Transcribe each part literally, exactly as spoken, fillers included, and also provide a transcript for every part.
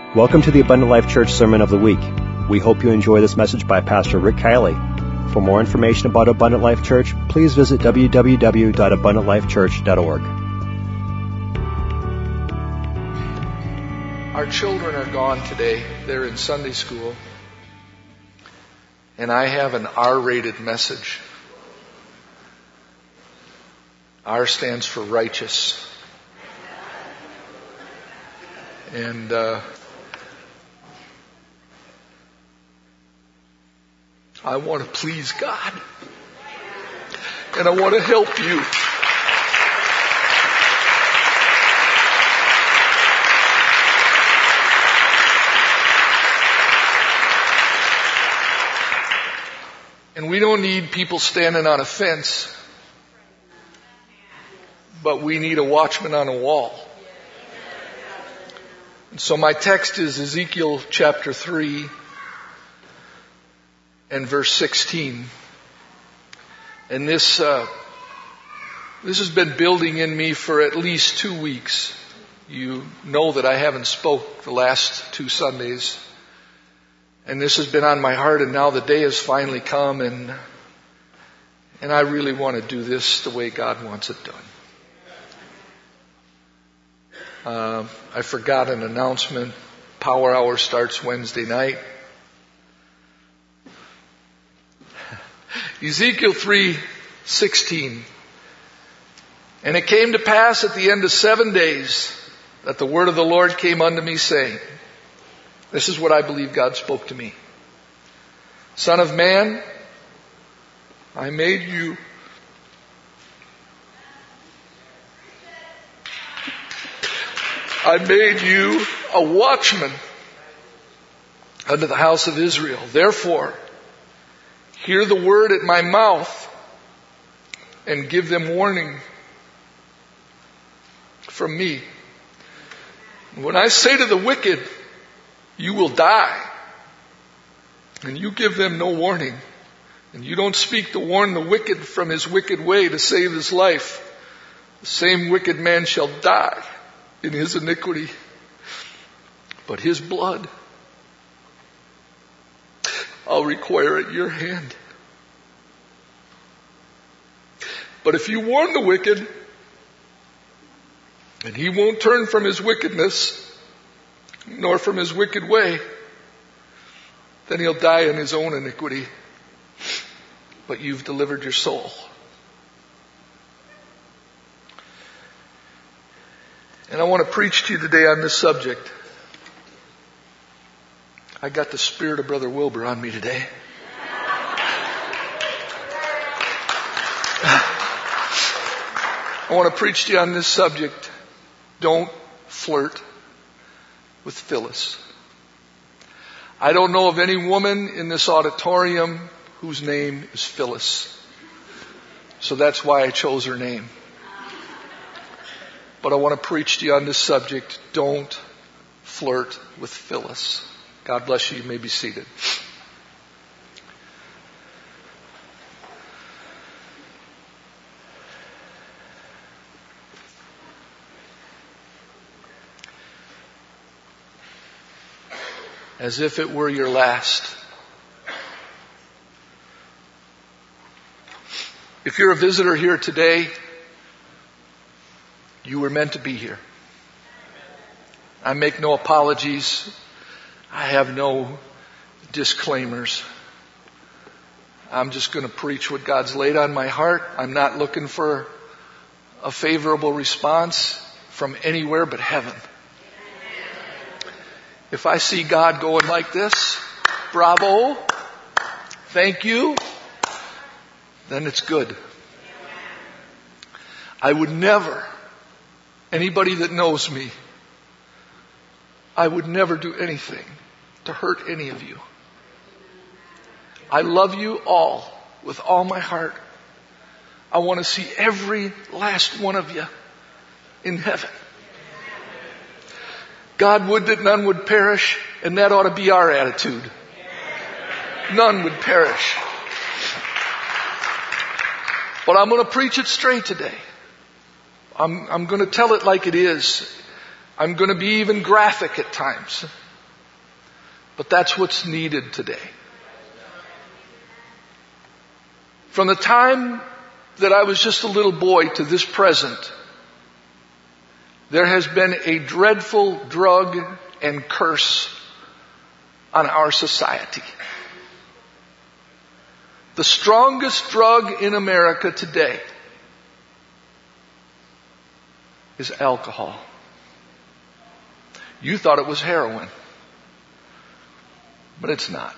Welcome to the Abundant Life Church Sermon of the Week. We hope you enjoy this message by Pastor Rick Kiley. For more information about Abundant Life Church, please visit w w w dot abundant life church dot org. Our children are gone today. They're in Sunday school. And I have an R-rated message. R stands for righteous. And uh, I want to please God. And I want to help you. And we don't need people standing on a fence, but we need a watchman on a wall. And so my text is Ezekiel chapter three and verse sixteen. And this, uh, this has been building in me for at least two weeks. You know that I haven't spoke the last two Sundays. And this has been on my heart, and now the day has finally come, and, and I really want to do this the way God wants it done. Uh, I forgot an announcement. Power Hour starts Wednesday night. Ezekiel three sixteen. And it came to pass at the end of seven days that the word of the Lord came unto me, saying, this is what I believe God spoke to me. Son of man, I made you I made you a watchman unto the house of Israel. Therefore, hear the word at my mouth and give them warning from me. When I say to the wicked, you will die, and you give them no warning, and you don't speak to warn the wicked from his wicked way to save his life, the same wicked man shall die in his iniquity, but his blood I'll require at your hand. But if you warn the wicked, and he won't turn from his wickedness, nor from his wicked way, then he'll die in his own iniquity. But you've delivered your soul. And I want to preach to you today on this subject. I got the spirit of Brother Wilbur on me today. I want to preach to you on this subject. Don't flirt with Phyllis. I don't know of any woman in this auditorium whose name is Phyllis. So that's why I chose her name. But I want to preach to you on this subject. Don't flirt with Phyllis. God bless you. You may be seated. As if it were your last. If you're a visitor here today, you were meant to be here. I make no apologies. I have no disclaimers. I'm just going to preach what God's laid on my heart. I'm not looking for a favorable response from anywhere but heaven. If I see God going like this, bravo, thank you, then it's good. I would never, anybody that knows me, I would never do anything to hurt any of you. I love you all with all my heart. I want to see every last one of you in heaven. God would that none would perish, and that ought to be our attitude. None would perish. But I'm going to preach it straight today. I'm, I'm going to tell it like it is. I'm going to be even graphic at times. But that's what's needed today. From the time that I was just a little boy to this present, there has been a dreadful drug and curse on our society. The strongest drug in America today is alcohol. You thought it was heroin, but it's not.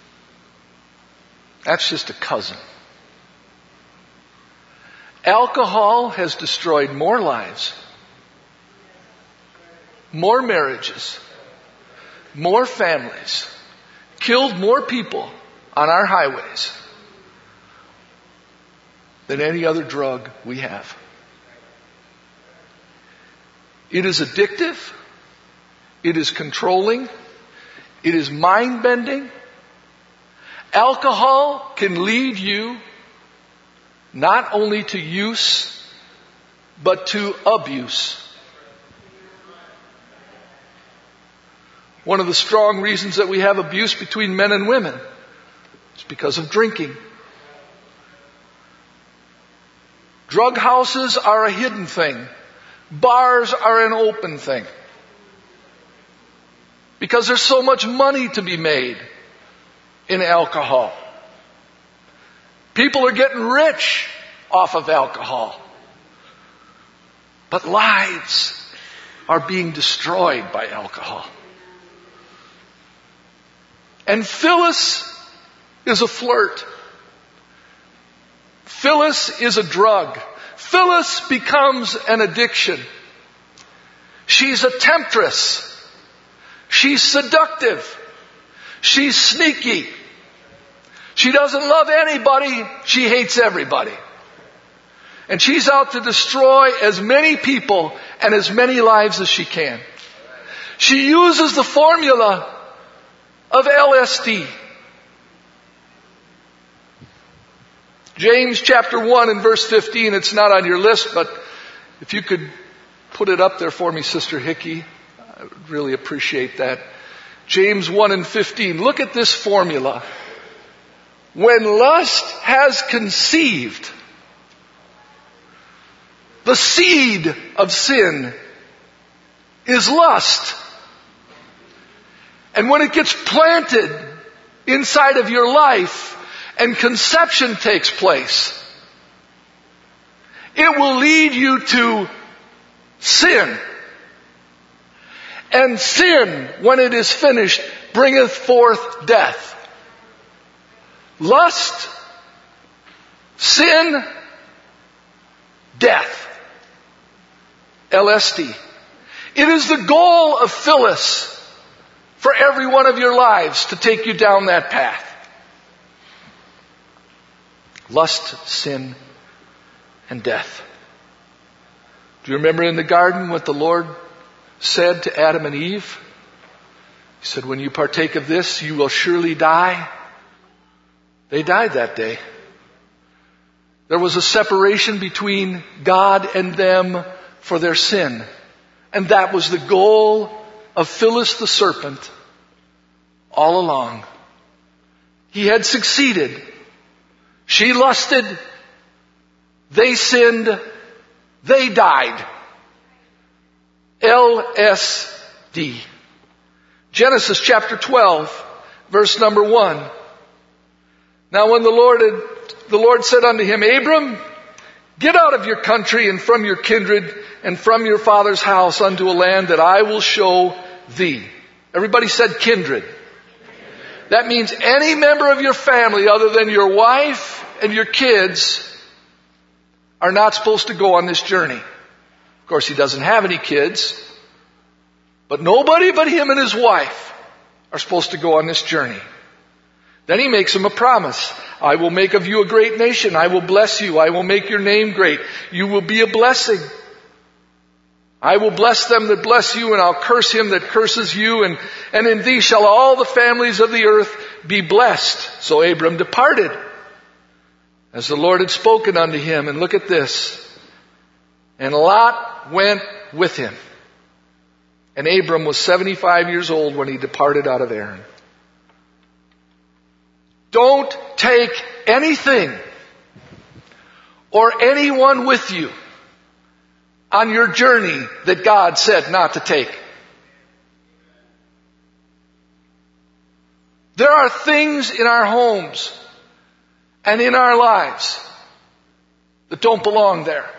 That's just a cousin. Alcohol has destroyed more lives, more marriages, more families, killed more people on our highways than any other drug we have. It is addictive. It is controlling. It is mind-bending. Alcohol can lead you not only to use, but to abuse. One of the strong reasons that we have abuse between men and women is because of drinking. Drug houses are a hidden thing. Bars are an open thing. Because there's so much money to be made in alcohol. People are getting rich off of alcohol. But lives are being destroyed by alcohol. And Phyllis is a flirt. Phyllis is a drug. Phyllis becomes an addiction. She's a temptress. She's seductive. She's sneaky. She doesn't love anybody. She hates everybody. And she's out to destroy as many people and as many lives as she can. She uses the formula of L S D. James chapter one and verse fifteen. It's not on your list, but if you could put it up there for me, Sister Hickey, I would really appreciate that. James one and fifteen. Look at this formula. When lust has conceived, the seed of sin is lust. And when it gets planted inside of your life and conception takes place, it will lead you to sin. And sin, when it is finished, bringeth forth death. Lust, sin, death. L S D. It is the goal of Phyllis for every one of your lives to take you down that path. Lust, sin, and death. Do you remember in the garden what the Lord said to Adam and Eve? He said, when you partake of this, you will surely die. They died that day. There was a separation between God and them for their sin. And that was the goal of Phyllis the serpent all along. He had succeeded. She lusted. They sinned. They died. L S D. Genesis chapter twelve, verse number one. Now when the Lord had, the Lord said unto him, Abram, get out of your country and from your kindred and from your father's house unto a land that I will show thee. Everybody said kindred. That means any member of your family other than your wife and your kids are not supposed to go on this journey. Of course, he doesn't have any kids, but nobody but him and his wife are supposed to go on this journey. Then he makes him a promise. I will make of you a great nation. I will bless you. I will make your name great. You will be a blessing. I will bless them that bless you, and I'll curse him that curses you, and, and in thee shall all the families of the earth be blessed. So Abram departed, as the Lord had spoken unto him. And look at this. And Lot went with him. And Abram was seventy-five years old when he departed out of Haran. Don't take anything or anyone with you on your journey that God said not to take. There are things in our homes and in our lives that don't belong there.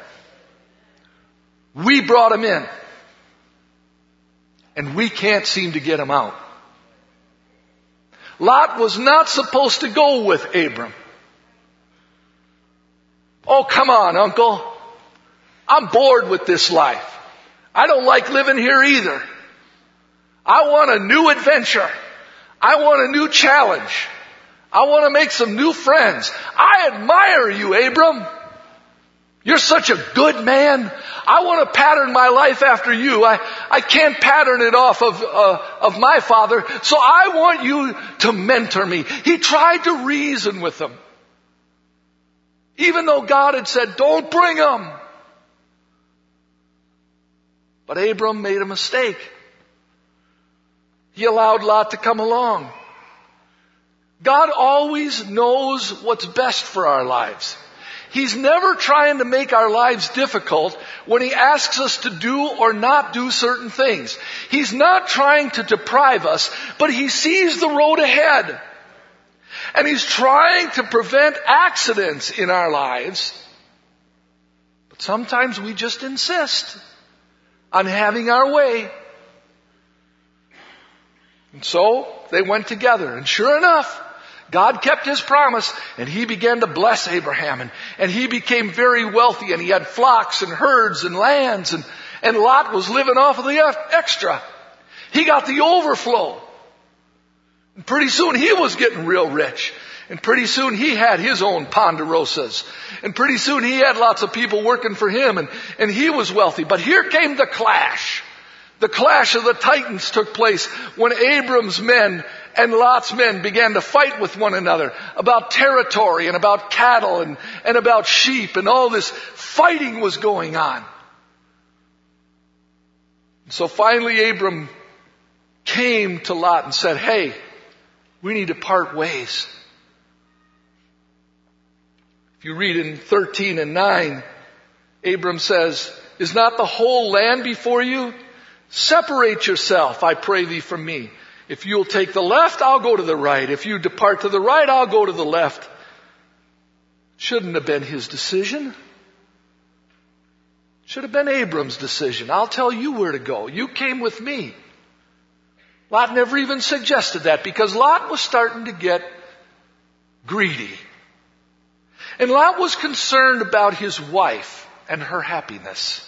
We brought them in, and we can't seem to get them out. Lot was not supposed to go with Abram. Oh, come on, uncle. I'm bored with this life. I don't like living here either. I want a new adventure. I want a new challenge. I want to make some new friends. I admire you, Abram. You're such a good man. I want to pattern my life after you. I, I can't pattern it off of, uh, of my father. So I want you to mentor me. He tried to reason with them. Even though God had said, don't bring them. But Abram made a mistake. He allowed Lot to come along. God always knows what's best for our lives. He's never trying to make our lives difficult when He asks us to do or not do certain things. He's not trying to deprive us, but He sees the road ahead. And He's trying to prevent accidents in our lives. But sometimes we just insist on having our way. And so they went together. And sure enough, God kept His promise, and He began to bless Abraham, and, and he became very wealthy, and he had flocks and herds and lands, and, and Lot was living off of the extra. He got the overflow. And pretty soon he was getting real rich. And pretty soon he had his own Ponderosas. And pretty soon he had lots of people working for him, and, and he was wealthy. But here came the clash. The clash of the titans took place when Abram's men and Lot's men began to fight with one another about territory and about cattle and, and about sheep, and all this fighting was going on. So finally Abram came to Lot and said, hey, we need to part ways. If you read in thirteen and nine, Abram says, is not the whole land before you? Separate yourself, I pray thee, from me. If you'll take the left, I'll go to the right. If you depart to the right, I'll go to the left. Shouldn't have been his decision. Should have been Abram's decision. I'll tell you where to go. You came with me. Lot never even suggested that, because Lot was starting to get greedy. And Lot was concerned about his wife and her happiness.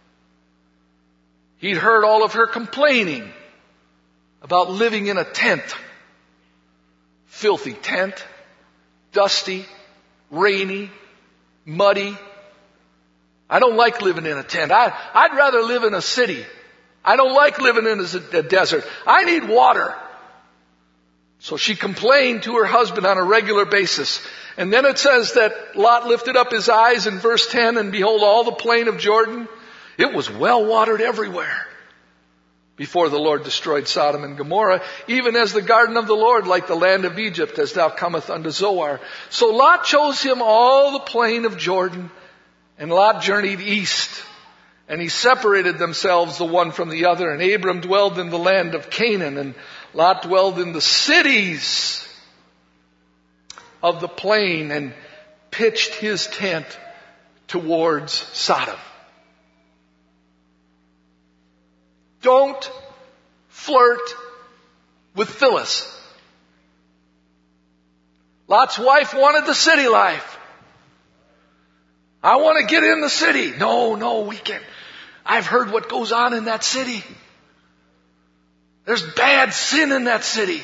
He'd heard all of her complaining about living in a tent. Filthy tent, dusty, rainy, muddy. I don't like living in a tent. I, I'd rather live in a city. I don't like living in a, a desert. I need water. So she complained to her husband on a regular basis. And then it says that Lot lifted up his eyes in verse ten, and behold, all the plain of Jordan, it was well watered everywhere before the Lord destroyed Sodom and Gomorrah, even as the garden of the Lord, like the land of Egypt, as thou cometh unto Zoar. So Lot chose him all the plain of Jordan, and Lot journeyed east, and he separated themselves the one from the other. And Abram dwelled in the land of Canaan, and Lot dwelled in the cities of the plain, and pitched his tent towards Sodom. Don't flirt with Phyllis. Lot's wife wanted the city life. I want to get in the city. No, no, we can't. I've heard what goes on in that city. There's bad sin in that city.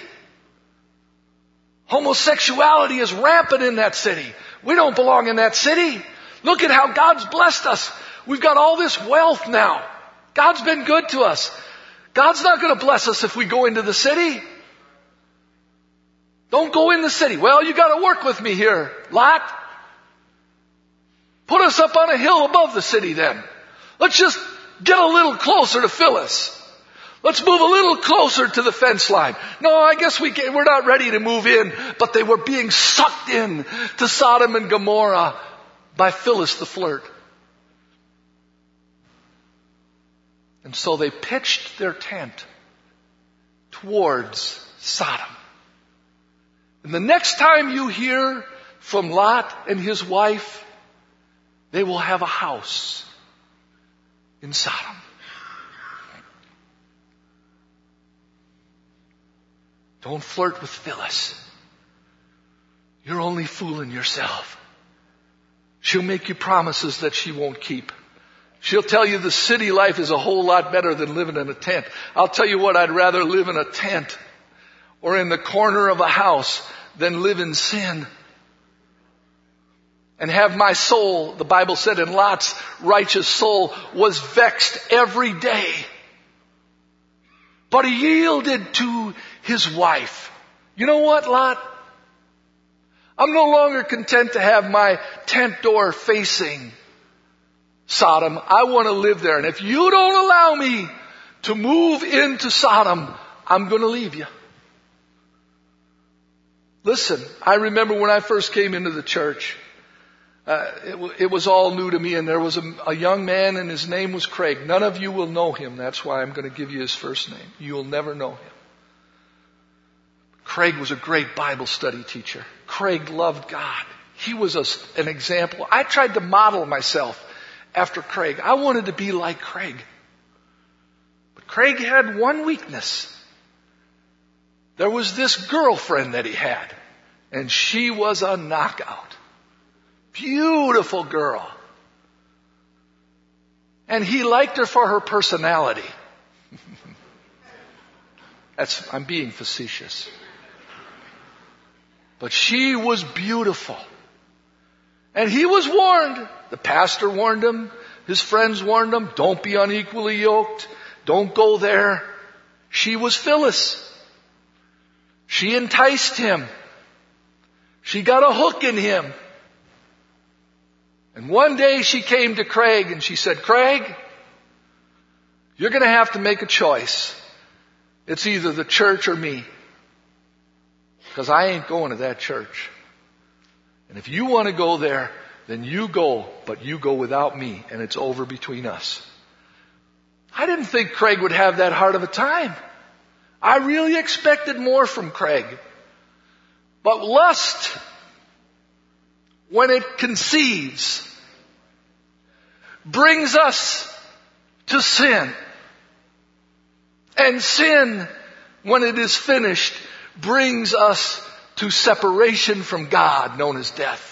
Homosexuality is rampant in that city. We don't belong in that city. Look at how God's blessed us. We've got all this wealth now. God's been good to us. God's not going to bless us if we go into the city. Don't go in the city. Well, you got to work with me here, Lot. Put us up on a hill above the city then. Let's just get a little closer to Phyllis. Let's move a little closer to the fence line. No, I guess we can't, we're not ready to move in. But they were being sucked in to Sodom and Gomorrah by Phyllis the flirt. And so they pitched their tent towards Sodom. And the next time you hear from Lot and his wife, they will have a house in Sodom. Don't flirt with Phyllis. You're only fooling yourself. She'll make you promises that she won't keep. She'll tell you the city life is a whole lot better than living in a tent. I'll tell you what, I'd rather live in a tent or in the corner of a house than live in sin. And have my soul, the Bible said, in Lot's righteous soul was vexed every day. But he yielded to his wife. You know what, Lot? I'm no longer content to have my tent door facing Sodom. I want to live there. And if you don't allow me to move into Sodom, I'm going to leave you. Listen, I remember when I first came into the church, uh, it, w- it was all new to me, and there was a, a young man, and his name was Craig. None of you will know him. That's why I'm going to give you his first name. You will never know him. Craig was a great Bible study teacher. Craig loved God. He was a, an example. I tried to model myself after Craig. I wanted to be like Craig. But Craig had one weakness. There was this girlfriend that he had, and she was a knockout. Beautiful girl. And he liked her for her personality. That's, I'm being facetious. But she was beautiful. And he was warned. The pastor warned him. His friends warned him. Don't be unequally yoked. Don't go there. She was Phyllis. She enticed him. She got a hook in him. And one day she came to Craig and she said, Craig, you're going to have to make a choice. It's either the church or me. Because I ain't going to that church. And if you want to go there, then you go, but you go without me, and it's over between us. I didn't think Craig would have that hard of a time. I really expected more from Craig. But lust, when it conceives, brings us to sin. And sin, when it is finished, brings us to separation from God, known as death.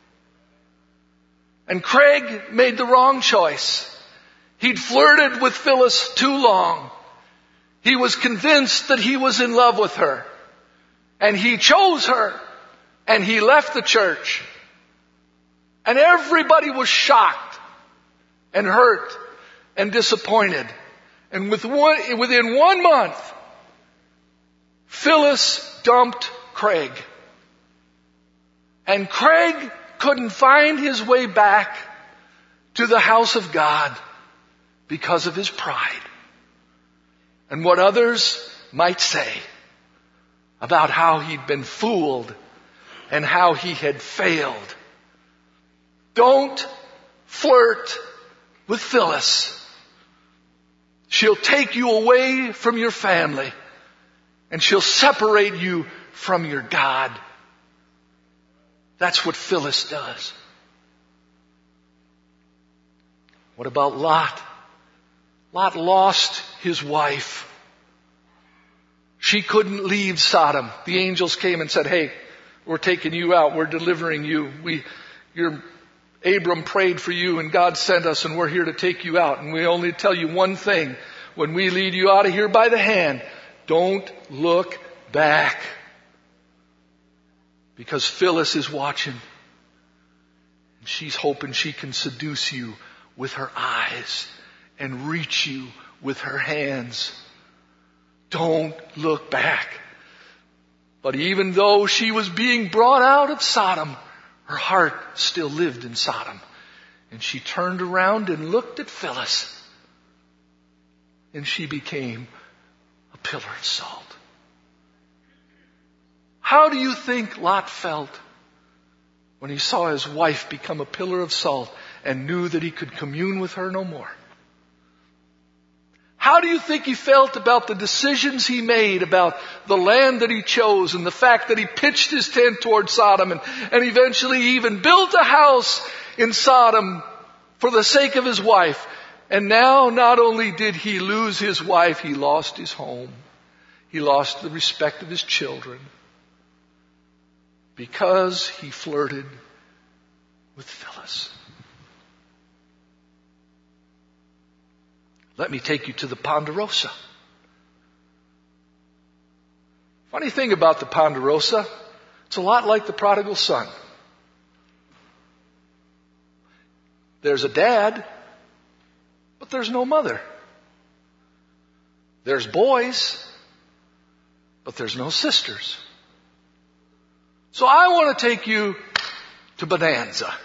And Craig made the wrong choice. He'd flirted with Phyllis too long. He was convinced that he was in love with her. And he chose her. And he left the church. And everybody was shocked and hurt and disappointed. And with one, within one month, Phyllis dumped Craig. And Craig couldn't find his way back to the house of God because of his pride and what others might say about how he'd been fooled and how he had failed. Don't flirt with Phyllis. She'll take you away from your family, and she'll separate you from your God. That's what Phyllis does. What about Lot? Lot lost his wife. She couldn't leave Sodom. The angels came and said, hey, we're taking you out. We're delivering you. We, your Abram prayed for you and God sent us and we're here to take you out. And we only tell you one thing. When we lead you out of here by the hand, don't look back. Because Phyllis is watching. And she's hoping she can seduce you with her eyes and reach you with her hands. Don't look back. But even though she was being brought out of Sodom, her heart still lived in Sodom. And she turned around and looked at Phyllis. And she became pillar of salt. How do you think Lot felt when he saw his wife become a pillar of salt and knew that he could commune with her no more? How do you think he felt about the decisions he made, about the land that he chose, and the fact that he pitched his tent toward Sodom and, and eventually even built a house in Sodom for the sake of his wife? And now not only did he lose his wife, he lost his home. He lost the respect of his children because he flirted with Phyllis. Let me take you to the Ponderosa. Funny thing about the Ponderosa, it's a lot like the prodigal son. There's a dad, but there's no mother. There's boys, but there's no sisters. So I want to take you to Bonanza.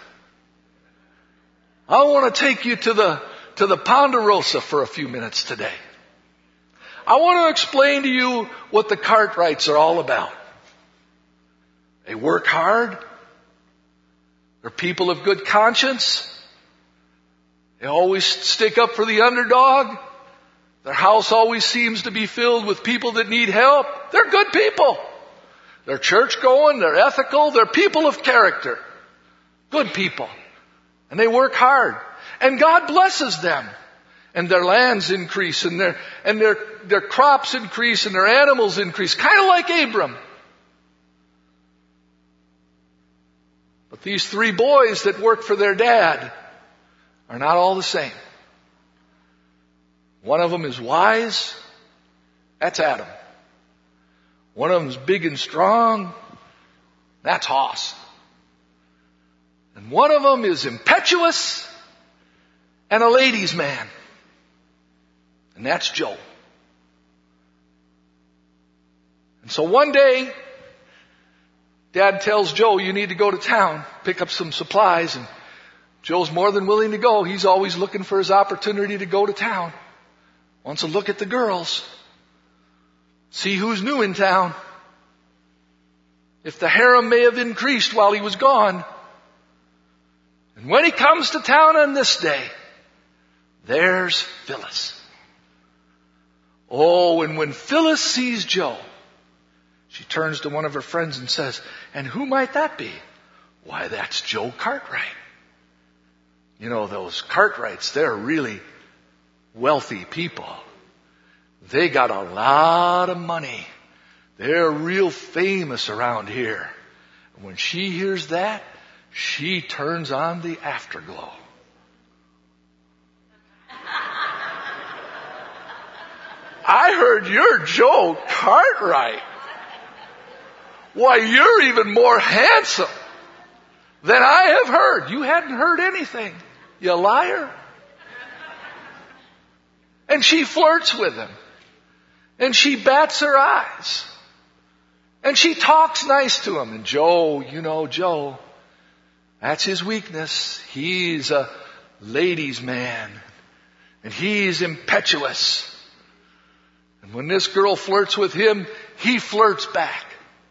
I want to take you to the to the Ponderosa for a few minutes today. I want to explain to you what the Cartwrights are all about. They work hard. They're people of good conscience. They always stick up for the underdog. Their house always seems to be filled with people that need help. They're good people. They're church going. They're ethical. They're people of character. Good people. And they work hard. And God blesses them. And their lands increase, and their, and their, their crops increase, and their animals increase. Kind of like Abram. But these three boys that work for their dad are not all the same. One of them is wise. That's Adam. One of them is big and strong. That's Hoss. And one of them is impetuous and a ladies' man. And that's Joe. And so one day, Dad tells Joe, you need to go to town, pick up some supplies. And Joe's more than willing to go. He's always looking for his opportunity to go to town. Wants to look at the girls. See who's new in town. If the harem may have increased while he was gone. And when he comes to town on this day, there's Phyllis. Oh, and when Phyllis sees Joe, she turns to one of her friends and says, and who might that be? Why, that's Joe Cartwright. You know, those Cartwrights, they're really wealthy people. They got a lot of money. They're real famous around here. And when she hears that, she turns on the afterglow. I heard you're Joe Cartwright. Why, you're even more handsome than I have heard. You hadn't heard anything, you liar. And she flirts with him. And she bats her eyes. And she talks nice to him. And Joe, you know Joe, that's his weakness. He's a ladies' man. And he's impetuous. And when this girl flirts with him, he flirts back.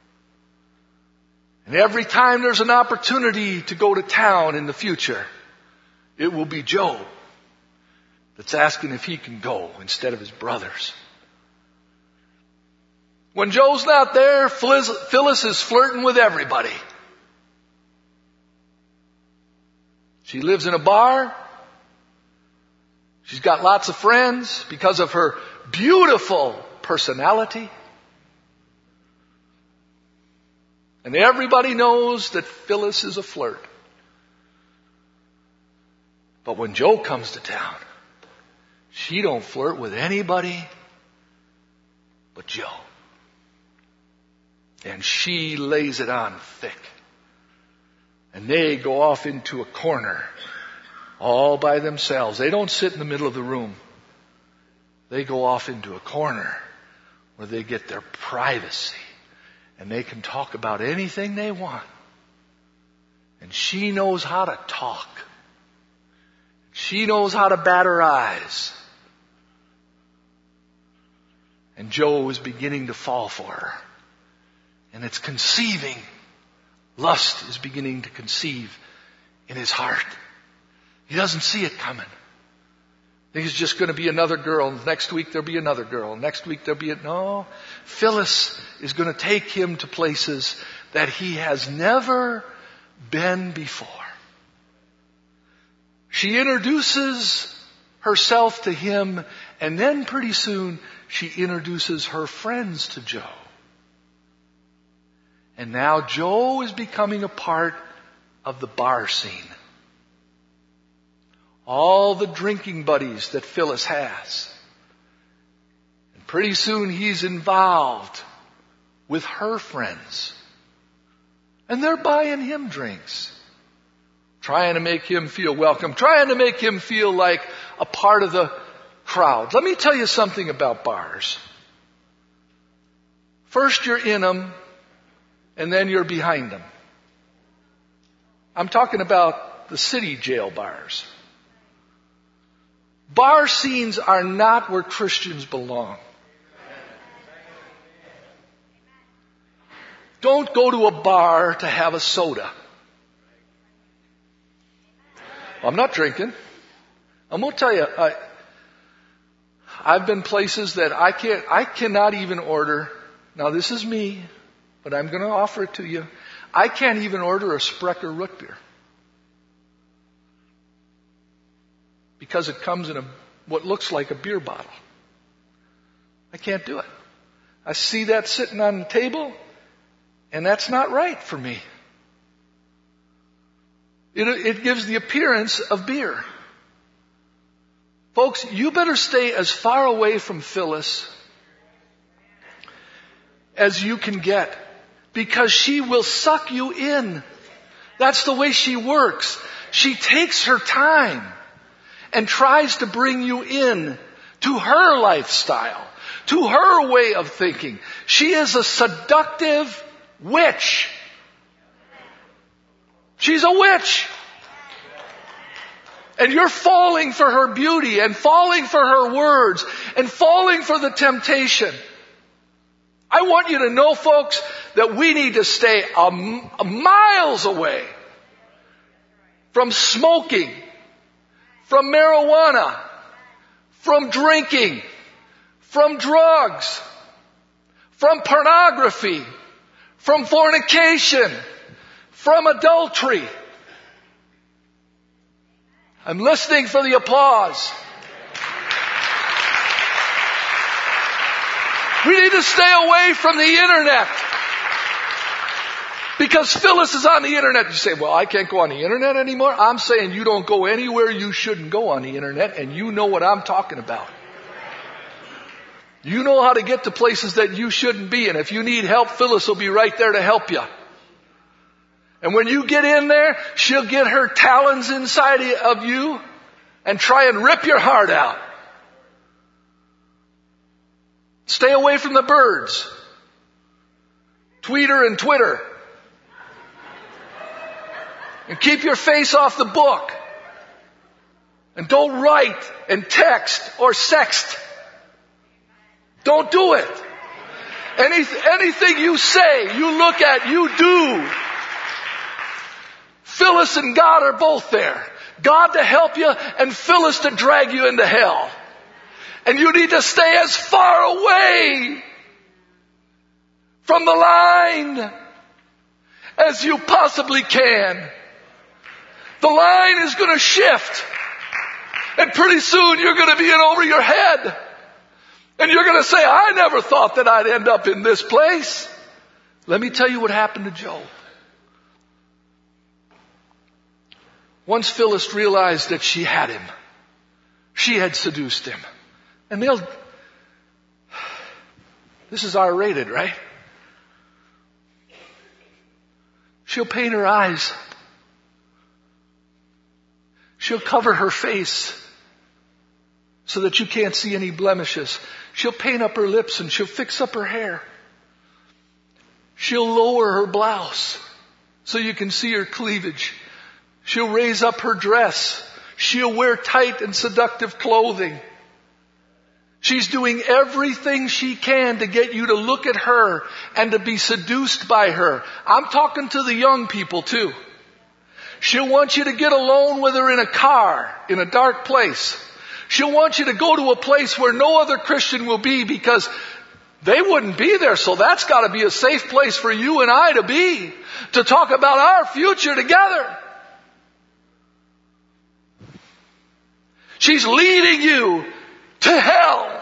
And every time there's an opportunity to go to town in the future, it will be Joe that's asking if he can go instead of his brothers. When Joe's not there, Phyllis is flirting with everybody. She lives in a bar. She's got lots of friends because of her beautiful personality. And everybody knows that Phyllis is a flirt. But when Joe comes to town, she don't flirt with anybody but Joe. And she lays it on thick. And they go off into a corner all by themselves. They don't sit in the middle of the room. They go off into a corner where they get their privacy. And they can talk about anything they want. And she knows how to talk. She knows how to bat her eyes. And Joe is beginning to fall for her. And it's conceiving. Lust is beginning to conceive in his heart. He doesn't see it coming. He's just going to be another girl. Next week there'll be another girl. Next week there'll be a... No. Phyllis is going to take him to places that he has never been before. She introduces herself to him, and then pretty soon she introduces her friends to Joe. And now Joe is becoming a part of the bar scene. All the drinking buddies that Phyllis has. And pretty soon he's involved with her friends. And they're buying him drinks. Trying to make him feel welcome. Trying to make him feel like a part of the crowd. Let me tell you something about bars. First you're in them, and then you're behind them. I'm talking about the city jail bars. Bar scenes are not where Christians belong. Don't go to a bar to have a soda. I'm not drinking. I'm going to tell you, I, I've been places that I can't, I cannot even order. Now this is me, but I'm going to offer it to you. I can't even order a Sprecher root beer. Because it comes in a, what looks like a beer bottle. I can't do it. I see that sitting on the table, and that's not right for me. It, it gives the appearance of beer. Folks, you better stay as far away from Phyllis as you can get, because she will suck you in. That's the way she works. She takes her time and tries to bring you in to her lifestyle, to her way of thinking. She is a seductive witch. She's a witch. And you're falling for her beauty and falling for her words and falling for the temptation. I want you to know, folks, that we need to stay a, a miles away from smoking, from marijuana, from drinking, from drugs, from pornography, from fornication, from adultery. I'm listening for the applause. We need to stay away from the internet. Because Phyllis is on the internet. You say, well, I can't go on the internet anymore. I'm saying you don't go anywhere you shouldn't go on the internet, and you know what I'm talking about. You know how to get to places that you shouldn't be, and if you need help, Phyllis will be right there to help you. And when you get in there, she'll get her talons inside of you and try and rip your heart out. Stay away from the birds. Tweeter and Twitter. And keep your face off the book. And don't write and text or sext. Don't do it. Any, anything you say, you look at, you do. Phyllis and God are both there. God to help you and Phyllis to drag you into hell. And you need to stay as far away from the line as you possibly can. The line is going to shift. And pretty soon you're going to be in over your head. And you're going to say, I never thought that I'd end up in this place. Let me tell you what happened to Job. Once Phyllis realized that she had him, she had seduced him. And they'll, this is R rated, right? She'll paint her eyes. She'll cover her face so that you can't see any blemishes. She'll paint up her lips and she'll fix up her hair. She'll lower her blouse so you can see her cleavage. She'll raise up her dress. She'll wear tight and seductive clothing. She's doing everything she can to get you to look at her and to be seduced by her. I'm talking to the young people too. She'll want you to get alone with her in a car, in a dark place. She'll want you to go to a place where no other Christian will be because they wouldn't be there. So that's got to be a safe place for you and I to be, to talk about our future together. She's leading you to hell.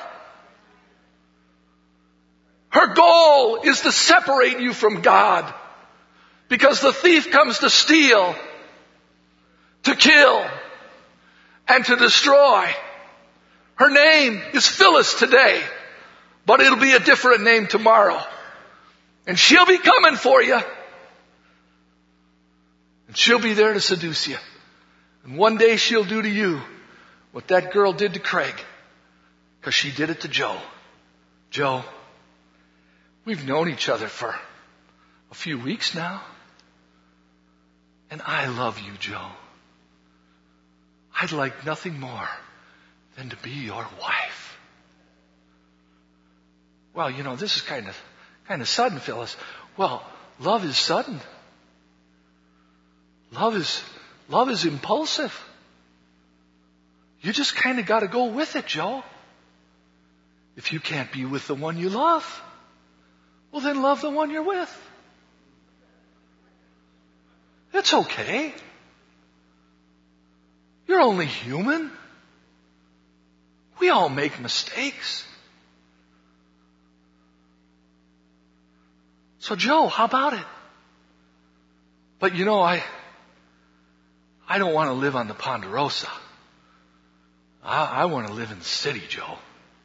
Her goal is to separate you from God, because the thief comes to steal, to kill, and to destroy. Her name is Phyllis today, but it'll be a different name tomorrow. And she'll be coming for you. And she'll be there to seduce you. And one day she'll do to you what that girl did to Craig, because she did it to Joe. Joe, we've known each other for a few weeks now. And I love you, Joe. I'd like nothing more than to be your wife. Well, you know, this is kind of, kind of sudden, Phyllis. Well, love is sudden. Love is, love is impulsive. You just kind of got to go with it, Joe. If you can't be with the one you love, well, then love the one you're with. It's okay. You're only human. We all make mistakes. So, Joe, how about it? But you know, I, I don't want to live on the Ponderosa. I, I want to live in the city, Joe.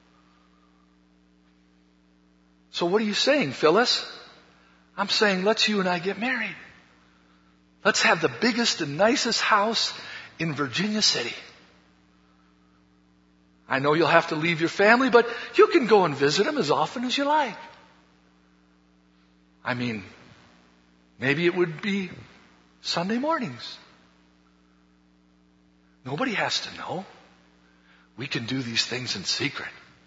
So what are you saying, Phyllis? I'm saying let's you and I get married. Let's have the biggest and nicest house in Virginia City. I know you'll have to leave your family, but you can go and visit them as often as you like. I mean, maybe it would be Sunday mornings. Nobody has to know. We can do these things in secret.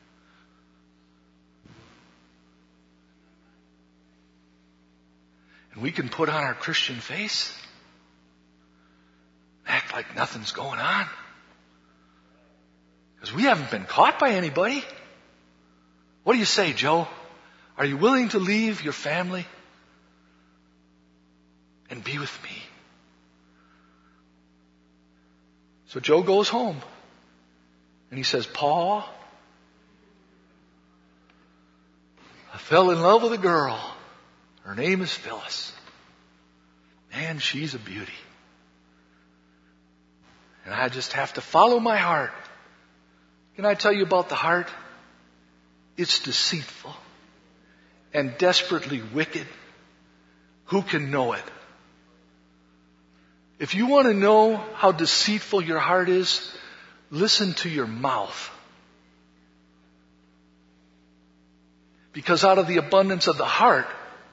And we can put on our Christian face, act like nothing's going on. Because we haven't been caught by anybody. What do you say, Joe? Are you willing to leave your family and be with me? So Joe goes home and he says, Pa, I fell in love with a girl. Her name is Phyllis. Man, she's a beauty. And I just have to follow my heart. Can I tell you about the heart? It's deceitful and desperately wicked. Who can know it? If you want to know how deceitful your heart is, listen to your mouth. Because out of the abundance of the heart,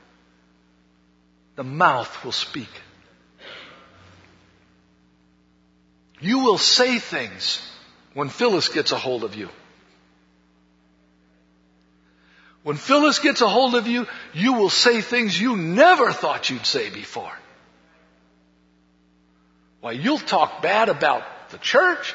the mouth will speak. You will say things when Phyllis gets a hold of you. When Phyllis gets a hold of you, you will say things you never thought you'd say before. Why, you'll talk bad about the church,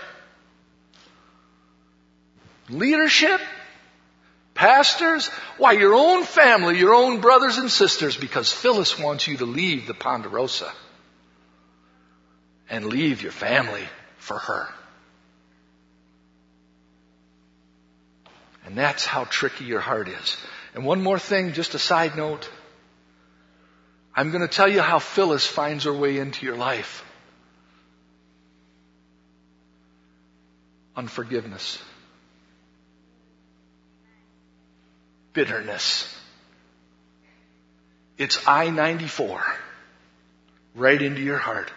leadership, pastors, why, your own family, your own brothers and sisters, because Phyllis wants you to leave the Ponderosa and leave your family for her. And that's how tricky your heart is. And one more thing, just a side note. I'm going to tell you how Phyllis finds her way into your life. Unforgiveness. Bitterness. It's I ninety-four right into your heart.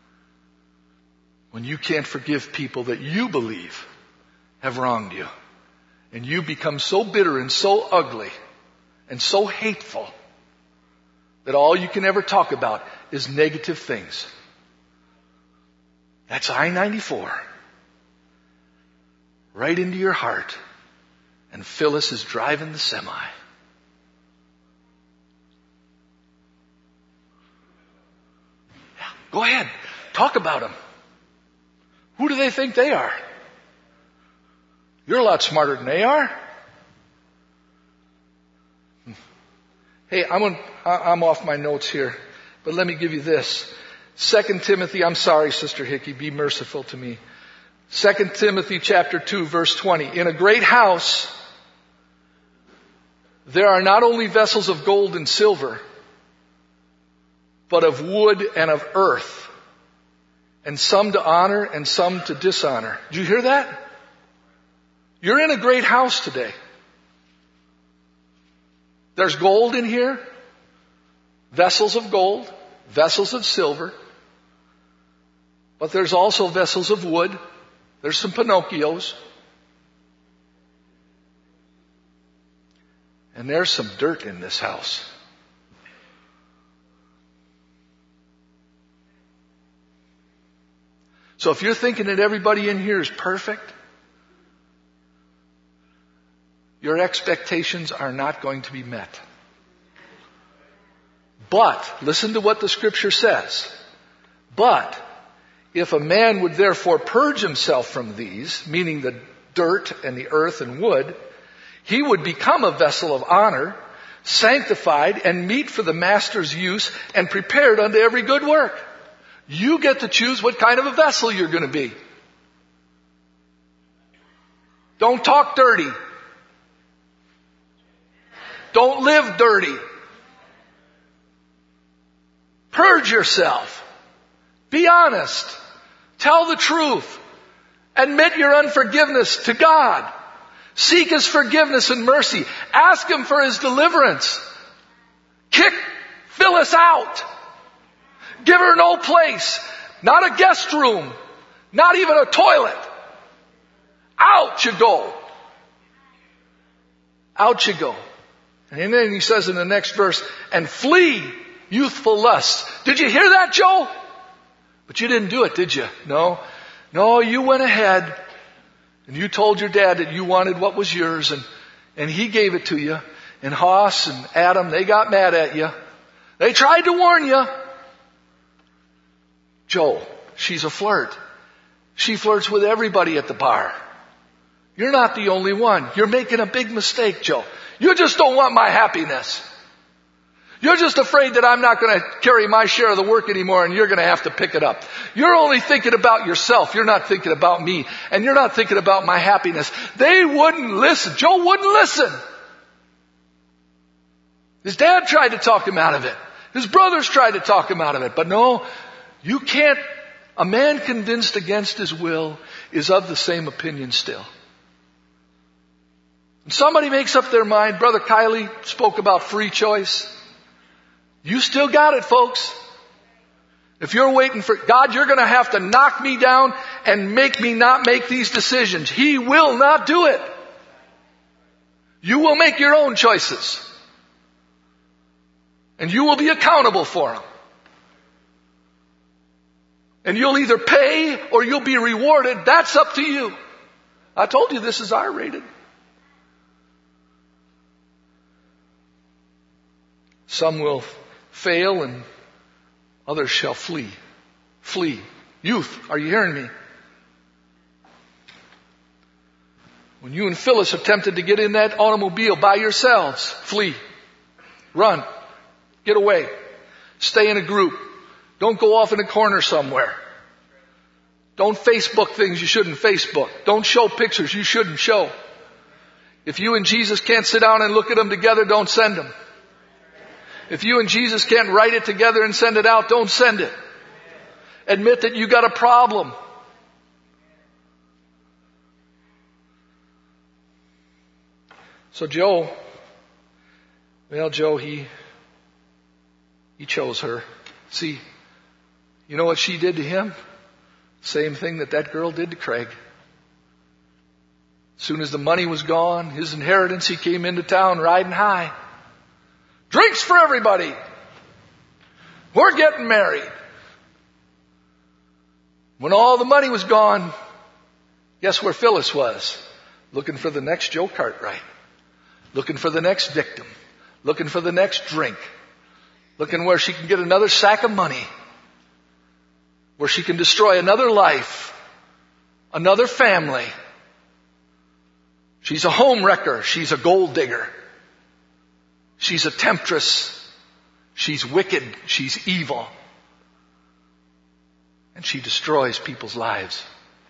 When you can't forgive people that you believe have wronged you. And you become so bitter and so ugly and so hateful that all you can ever talk about is negative things. That's I ninety-four. Right into your heart. and Phyllis is driving the semi. Yeah, go ahead. Talk about them. Who do they think they are? You're a lot smarter than they are. Hey, I'm, on, I'm off my notes here, but let me give you this. Second Timothy, I'm sorry, Sister Hickey, be merciful to me. Second Timothy chapter two, verse twenty. In a great house, there are not only vessels of gold and silver, but of wood and of earth, and some to honor and some to dishonor. Did you hear that? You're in a great house today. There's gold in here, vessels of gold, vessels of silver, but there's also vessels of wood. There's some Pinocchios. And there's some dirt in this house. So if you're thinking that everybody in here is perfect, your expectations are not going to be met. But, listen to what the scripture says. But, if a man would therefore purge himself from these, meaning the dirt and the earth and wood, he would become a vessel of honor, sanctified and meet for the master's use and prepared unto every good work. You get to choose what kind of a vessel you're going to be. Don't talk dirty. Don't live dirty. Purge yourself. Be honest. Tell the truth. Admit your unforgiveness to God. Seek His forgiveness and mercy. Ask Him for His deliverance. Kick Phyllis out. Give her no place. Not a guest room. Not even a toilet. Out you go. Out you go. And then he says in the next verse, and flee youthful lusts. Did you hear that, Joe? But you didn't do it, did you? No. No, you went ahead and you told your dad that you wanted what was yours, and, and he gave it to you. And Hoss and Adam, they got mad at you. They tried to warn you. Joe, she's a flirt. She flirts with everybody at the bar. You're not the only one. You're making a big mistake, Joe. You just don't want my happiness. You're just afraid that I'm not going to carry my share of the work anymore and you're going to have to pick it up. You're only thinking about yourself. You're not thinking about me. And you're not thinking about my happiness. They wouldn't listen. Joe wouldn't listen. His dad tried to talk him out of it. His brothers tried to talk him out of it. But no, you can't. A man convinced against his will is of the same opinion still. When somebody makes up their mind, Brother Kiley spoke about free choice. You still got it, folks. If you're waiting for God, you're going to have to knock me down and make me not make these decisions. He will not do it. You will make your own choices. And you will be accountable for them. And you'll either pay or you'll be rewarded. That's up to you. I told you this is R-rated. Some will fail and others shall flee. Flee. Youth, are you hearing me? When you and Phyllis are tempted to get in that automobile by yourselves, flee. Run. Get away. Stay in a group. Don't go off in a corner somewhere. Don't Facebook things you shouldn't Facebook. Don't show pictures you shouldn't show. If you and Jesus can't sit down and look at them together, don't send them. If you and Jesus can't write it together and send it out, don't send it. Admit that you got a problem. So Joe, well, Joe, he, he chose her. See, you know what she did to him? Same thing that that girl did to Craig. As soon as the money was gone, his inheritance, he came into town riding high. Drinks for everybody. We're getting married. When all the money was gone, guess where Phyllis was? looking for the next Joe Cartwright, looking for the next victim, looking for the next drink, looking where she can get another sack of money, where she can destroy another life, another family. She's a home wrecker. She's a gold digger. She's a temptress. She's wicked. She's evil. And she destroys people's lives.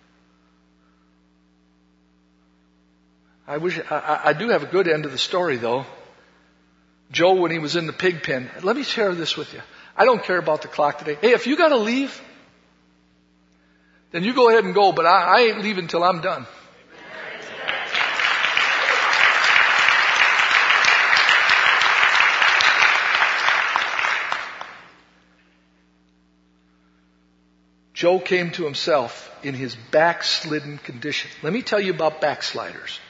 I wish, I, I do have a good end of the story though. Joe, when he was in the pig pen, let me share this with you. I don't care about the clock today. Hey, if you gotta leave, then you go ahead and go, but I, I ain't leaving till I'm done. Joe came to himself in his backslidden condition. Let me tell you about backsliders.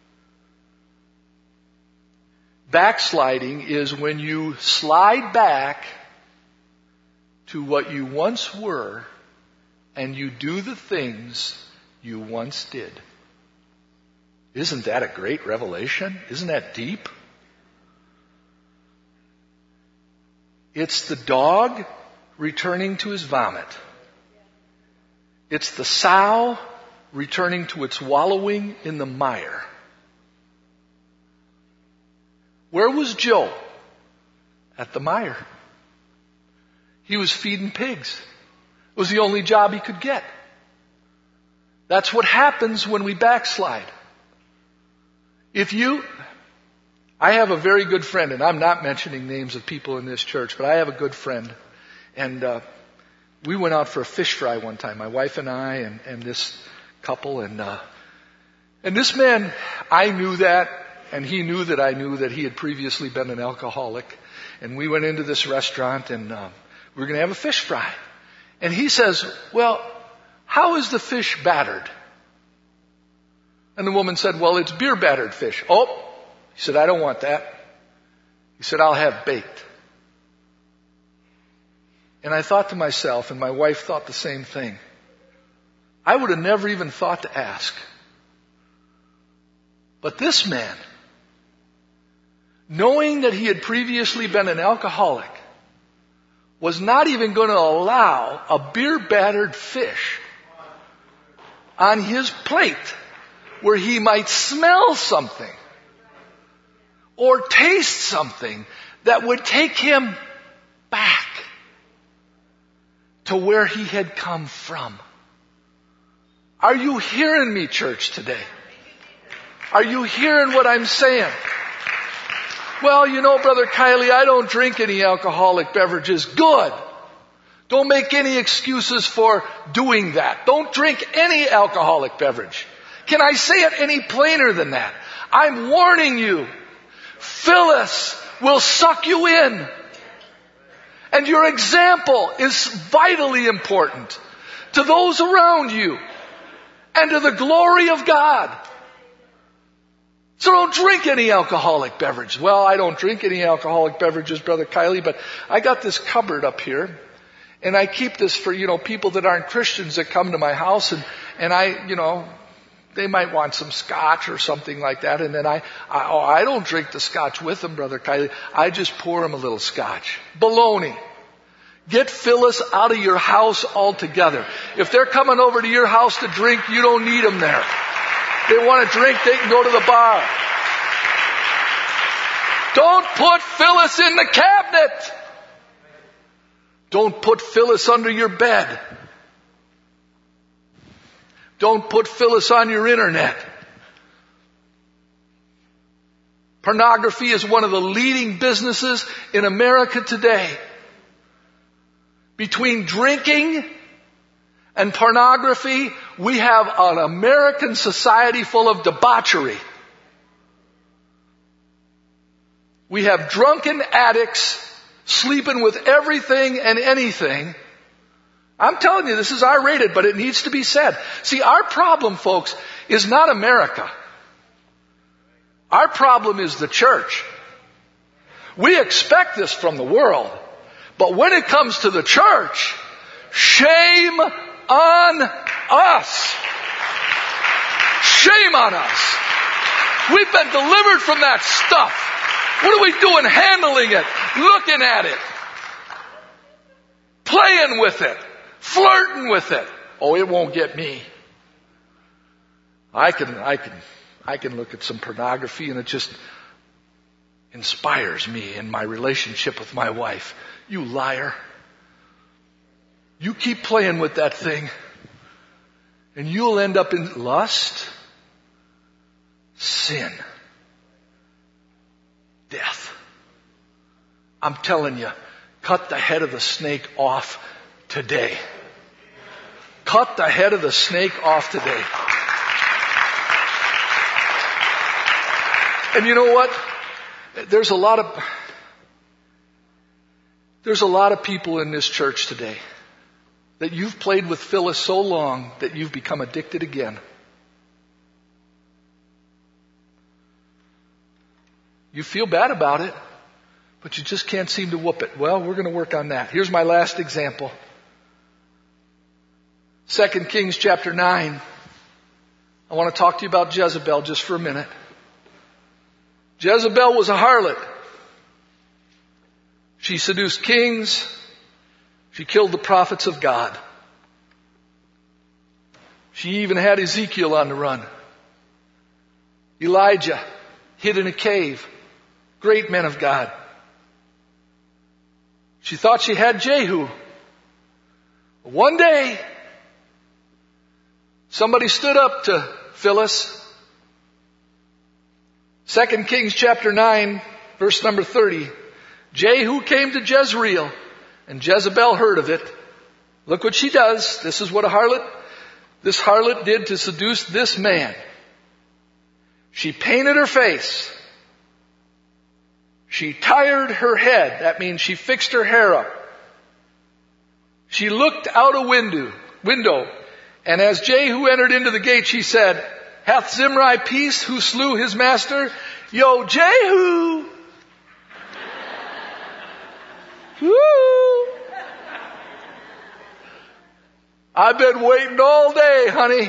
Backsliding is when you slide back to what you once were and you do the things you once did. Isn't that a great revelation? Isn't that deep? It's the dog returning to his vomit. It's the sow returning to its wallowing in the mire. Where was Joe? At the mire. He was feeding pigs. It was the only job he could get. That's what happens when we backslide. If you, I have a very good friend, and I'm not mentioning names of people in this church, but I have a good friend. And uh, we went out for a fish fry one time, my wife and I and, and this couple. And, uh, and this man, I knew that. And he knew that I knew that he had previously been an alcoholic. And we went into this restaurant and um, we were going to have a fish fry. And he says, well, how is the fish battered? And the woman said, well, it's beer battered fish. Oh, he said, I don't want that. He said, I'll have baked. And I thought to myself, and my wife thought the same thing, I would have never even thought to ask. But this man, knowing that he had previously been an alcoholic, was not even going to allow a beer-battered fish on his plate where he might smell something or taste something that would take him back to where he had come from. Are you hearing me, church, today? Are you hearing what I'm saying? Well, you know, Brother Kiley, I don't drink any alcoholic beverages. Good. Don't make any excuses for doing that. Don't drink any alcoholic beverage. Can I say it any plainer than that? I'm warning you. Phyllis will suck you in. And your example is vitally important to those around you and to the glory of God. So don't drink any alcoholic beverage. Well, I don't drink any alcoholic beverages, Brother Kiley, but I got this cupboard up here, and I keep this for, you know, people that aren't Christians that come to my house, and, and I, you know, they might want some scotch or something like that, and then I, I, oh, I don't drink the scotch with them, Brother Kiley. I just pour them a little scotch. Baloney. Get Phyllis out of your house altogether. If they're coming over to your house to drink, you don't need them there. They want to drink, they can go to the bar. Don't put Phyllis in the cabinet. Don't put Phyllis under your bed. Don't put Phyllis on your internet. Pornography is one of the leading businesses in America today. Between drinking and pornography, we have an American society full of debauchery. We have drunken addicts sleeping with everything and anything. I'm telling you, this is R-rated, but it needs to be said. See, our problem, folks, is not America. Our problem is the church. We expect this from the world. But when it comes to the church, shame on us. Shame on us. We've been delivered from that stuff. What are we doing handling it, looking at it, playing with it, flirting with it? Oh, it won't get me. I can, I can, I can look at some pornography and it just inspires me in my relationship with my wife. You liar. You keep playing with that thing and you'll end up in lust, sin, death. I'm telling you, cut the head of the snake off today. Cut the head of the snake off today. And you know what? There's a lot of, there's a lot of people in this church today that you've played with Phyllis so long that you've become addicted again. You feel bad about it, but you just can't seem to whoop it. Well, we're going to work on that. Here's my last example. Second Kings chapter nine. I want to talk to you about Jezebel just for a minute. Jezebel was a harlot. She seduced kings. She killed the prophets of God. She even had Ezekiel on the run. Elijah hid in a cave. Great men of God. She thought she had Jehu. One day, somebody stood up to Phyllis. Second Kings chapter nine, verse number thirty. Jehu came to Jezreel, and Jezebel heard of it. Look what she does. This is what a harlot, this harlot did to seduce this man. She painted her face. She tired her head. That means she fixed her hair up. She looked out a window, window, and as Jehu entered into the gate, she said, "Hath Zimri peace who slew his master? Yo, Jehu!" Woo! I've been waiting all day, honey.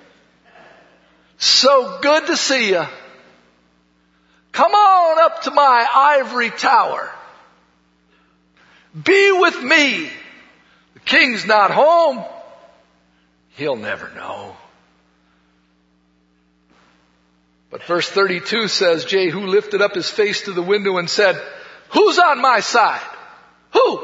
So good to see you. Come on up to my ivory tower. Be with me. The king's not home. He'll never know. But verse thirty-two says, Jehu lifted up his face to the window and said, "Who's on my side? Who?"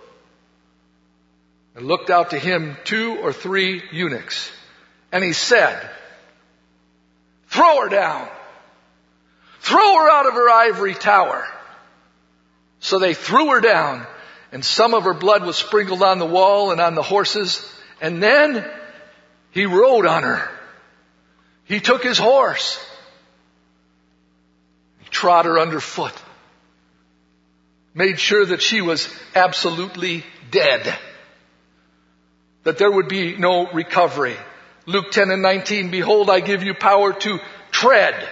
And looked out to him two or three eunuchs. And he said, "Throw her down. Throw her out of her ivory tower." So they threw her down, and some of her blood was sprinkled on the wall and on the horses. And then he rode on her. He took his horse. He trod her underfoot. Made sure that she was absolutely dead. That there would be no recovery. Luke ten and nineteen, "Behold, I give you power to tread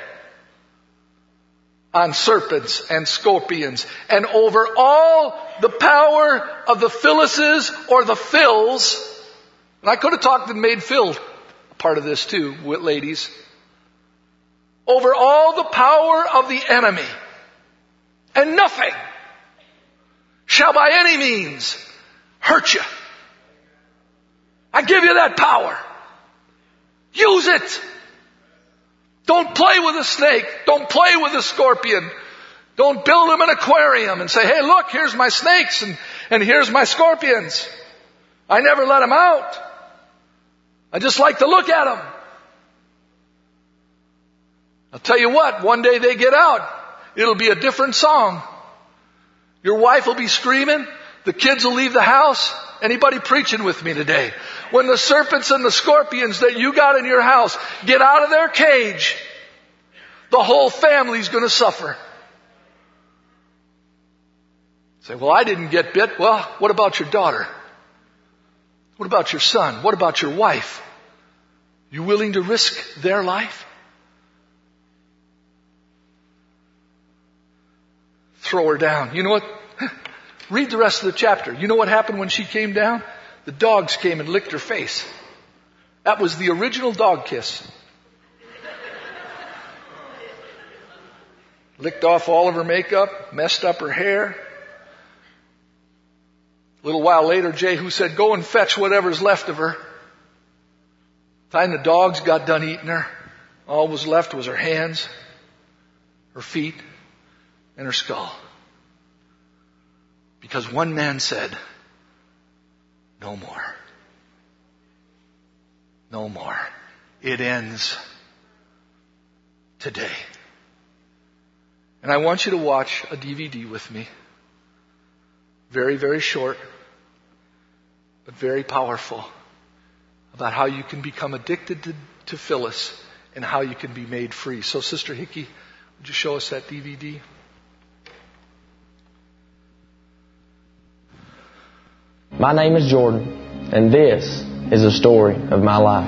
on serpents and scorpions, and over all the power of the Phyllises or the Phils." And I could have talked and made Phil a part of this too, with ladies. "Over all the power of the enemy, and nothing shall by any means hurt you." I give you that power. Use it. Don't play with a snake. Don't play with a scorpion. Don't build them an aquarium and say, "Hey, look, here's my snakes and, and here's my scorpions. I never let them out. I just like to look at them." I'll tell you what, one day they get out, it'll be a different song. Your wife will be screaming. The kids will leave the house. Anybody preaching with me today? When the serpents and the scorpions that you got in your house get out of their cage, the whole family's going to suffer. Say, "Well, I didn't get bit." Well, what about your daughter? What about your son? What about your wife? You willing to risk their life? Throw her down. You know what? Read the rest of the chapter. You know what happened when she came down? The dogs came and licked her face. That was the original dog kiss. licked off all of her makeup, messed up her hair. A little while later, Jehu said, go and fetch whatever's left of her. Time the dogs got done eating her, all was left was her hands, her feet, and her skull. Because one man said, no more. No more. It ends today. And I want you to watch a D V D with me. Very, very short, but very powerful, about how you can become addicted to, to Phyllis and how you can be made free. So, Sister Hickey, would you show us that D V D? My name is Jordan, and this is the story of my life.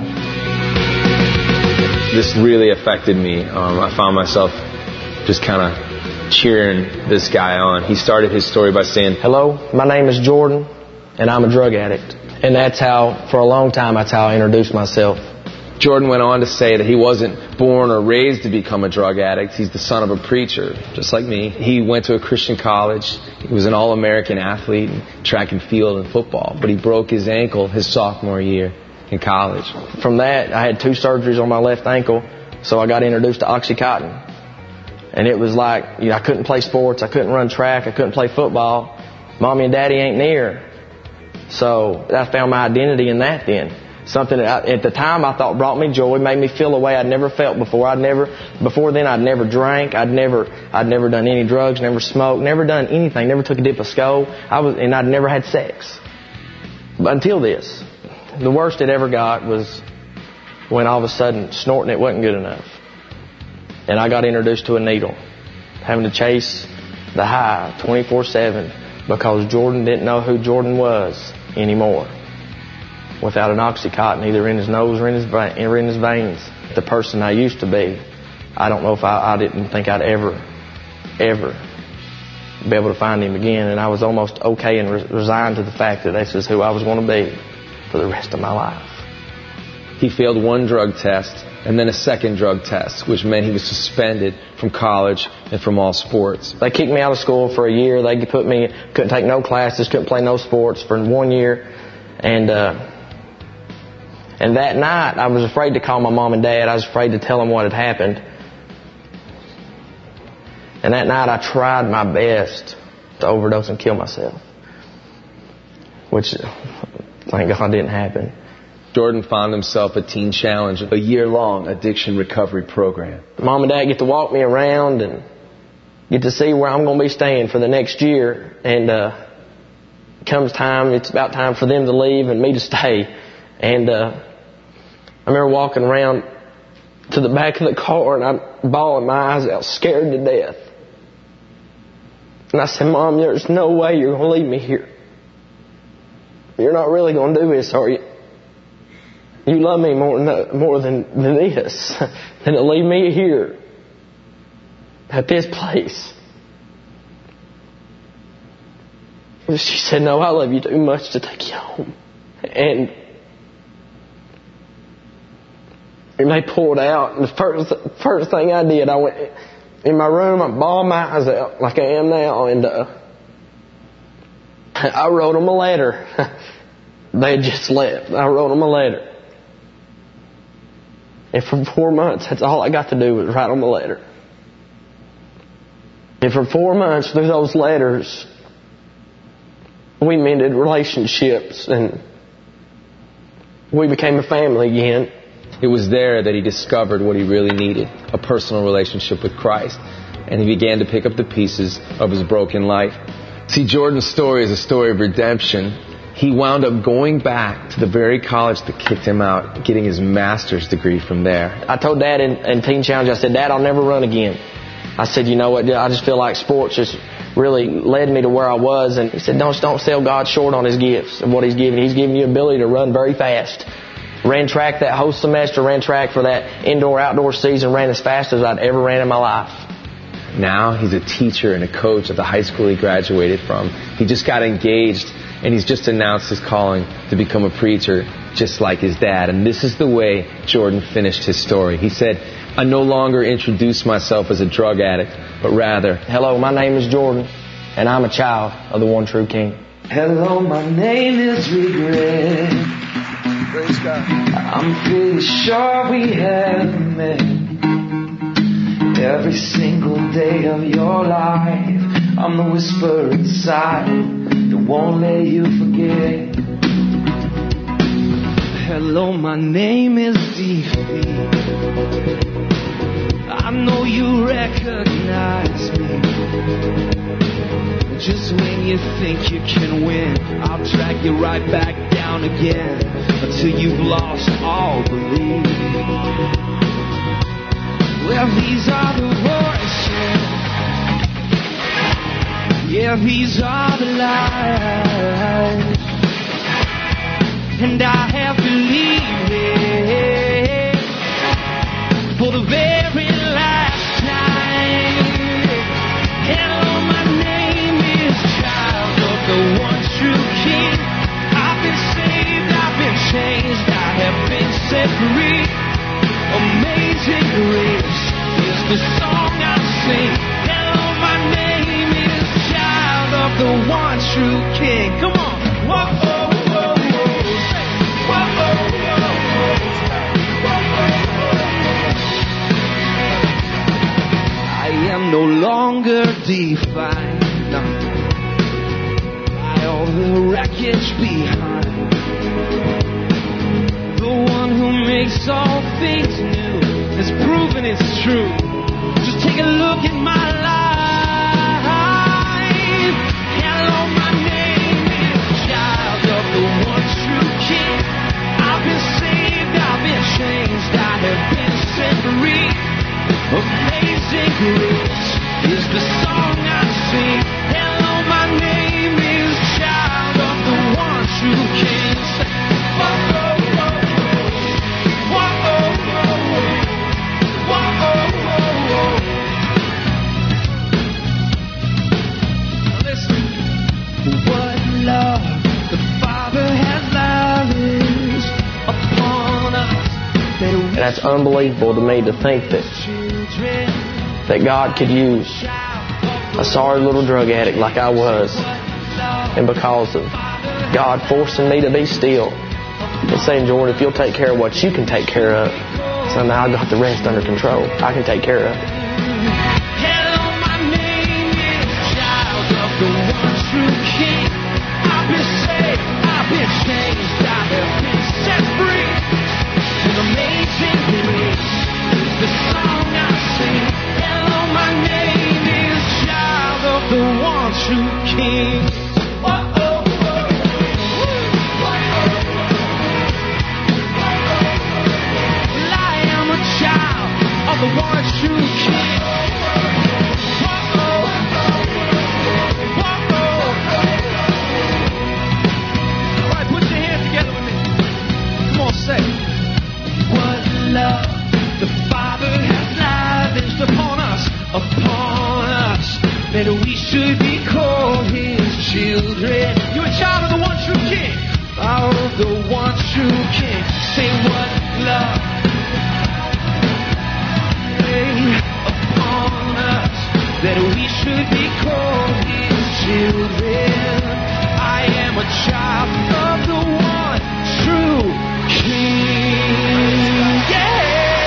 This really affected me. Um, I found myself just kind of cheering this guy on. He started his story by saying, hello, my name is Jordan, and I'm a drug addict. And that's how, for a long time, that's how I introduced myself. Jordan went on to say that he wasn't born or raised to become a drug addict. He's the son of a preacher, just like me. He went to a Christian college. He was an all-American athlete in track and field and football. But he broke his ankle his sophomore year in college. From that, I had two surgeries on my left ankle, so I got introduced to Oxycontin. And it was like, you know, I couldn't play sports, I couldn't run track, I couldn't play football. Mommy and Daddy ain't near. So I found my identity in that then. Something that I, at the time I thought brought me joy, made me feel a way I'd never felt before. I'd never, before then I'd never drank, I'd never, I'd never done any drugs, never smoked, never done anything, never took a dip of skull. I was, and I'd never had sex. But until this, the worst it ever got was when all of a sudden snorting it wasn't good enough. And I got introduced to a needle, having to chase the high twenty-four seven because Jordan didn't know who Jordan was anymore. Without an Oxycontin either in his nose or in his, vein, or in his veins. The person I used to be, I don't know if I, I didn't think I'd ever, ever be able to find him again. And I was almost okay and re- resigned to the fact that this is who I was going to be for the rest of my life. He failed one drug test and then a second drug test, which meant he was suspended from college and from all sports. They kicked me out of school for a year. They put me, couldn't take no classes, couldn't play no sports for one year. And, uh, And that night, I was afraid to call my mom and dad. I was afraid to tell them what had happened. And that night, I tried my best to overdose and kill myself. Which, thank God, didn't happen. Jordan found himself at Teen Challenge, a year-long addiction recovery program. Mom and Dad get to walk me around and get to see where I'm going to be staying for the next year. And uh, comes time, it's about time for them to leave and me to stay. And uh, I remember walking around to the back of the car and I'm bawling my eyes out, scared to death. And I said, Mom, there's no way you're going to leave me here. You're not really going to do this, are you? You love me more than, more than, than this, than to leave me here at this place. She said, no, I love you too much to take you home. And And they pulled out, and the first first thing I did, I went in my room, I bawled my eyes out like I am now, and uh, I wrote them a letter. They had just left. I wrote them a letter. And for four months, that's all I got to do was write them a letter. And for four months, through those letters, we mended relationships, and we became a family again. It was there that he discovered what he really needed, a personal relationship with Christ. And he began to pick up the pieces of his broken life. See, Jordan's story is a story of redemption. He wound up going back to the very college that kicked him out, getting his master's degree from there. I told Dad in, in Teen Challenge, I said, Dad, I'll never run again. I said, you know what, I just feel like sports just really led me to where I was. And he said, don't, don't sell God short on His gifts and what He's given. He's given you the ability to run very fast. Ran track that whole semester, ran track for that indoor-outdoor season, ran as fast as I'd ever ran in my life. Now he's a teacher and a coach at the high school he graduated from. He just got engaged, and he's just announced his calling to become a preacher, just like his dad. And this is the way Jordan finished his story. He said, I no longer introduce myself as a drug addict, but rather, hello, my name is Jordan, and I'm a child of the one true King. Hello, my name is Regret. Praise God. I'm pretty sure we have met. Every single day of your life, I'm the whisper inside that won't let you forget. Hello, my name is Defeat. I know you recognize me. Just when you think you can win, I'll drag you right back down again until you've lost all belief. Well, these are the voices. Yeah, these are the lies. And I have believed it for the very last time. Hello, my name is child of the one true King. I've been saved, I've been changed, I have been set free. Amazing grace is the song I sing. Hello, my name is child of the one true King. Come on. Whoa, whoa, whoa, whoa. Whoa, whoa, whoa, whoa. Whoa, whoa, whoa. I am no longer defined by all the wreckage behind. The one who makes all things new has proven it's true. Just take a look at my life. Hello, my name is child of the one true King. I've been saved, I've been changed, I have been set free. Amazing grace is the song I sing. Hello, my name is child of the one true King. Whoa, whoa, whoa, whoa, whoa, whoa, whoa, whoa. Listen, what love the Father has lavished upon us. And that's unbelievable to me to think that that God could use a sorry little drug addict like I was, and because of God forcing me to be still and saying, Jordan, if you'll take care of what you can take care of, so now I got the rest under control. I can take care of it. Hello, my name is child of the one true King. I've been saved, I've been changed, I have been set free. An amazing grace is the song I sing. Hello, my name is child of the one true King. Whoa, oh, whoa, well, I am a child of the one true King. Whoa, oh, whoa, oh. All right, put your hands together with me. Come on, say. What love the Father has lavished upon us, upon us, that we should be called His children. You're a child of the one true King, of the one true King. Say what love hey, upon us, that we should be called His children. I am a child of the one true King. Yeah.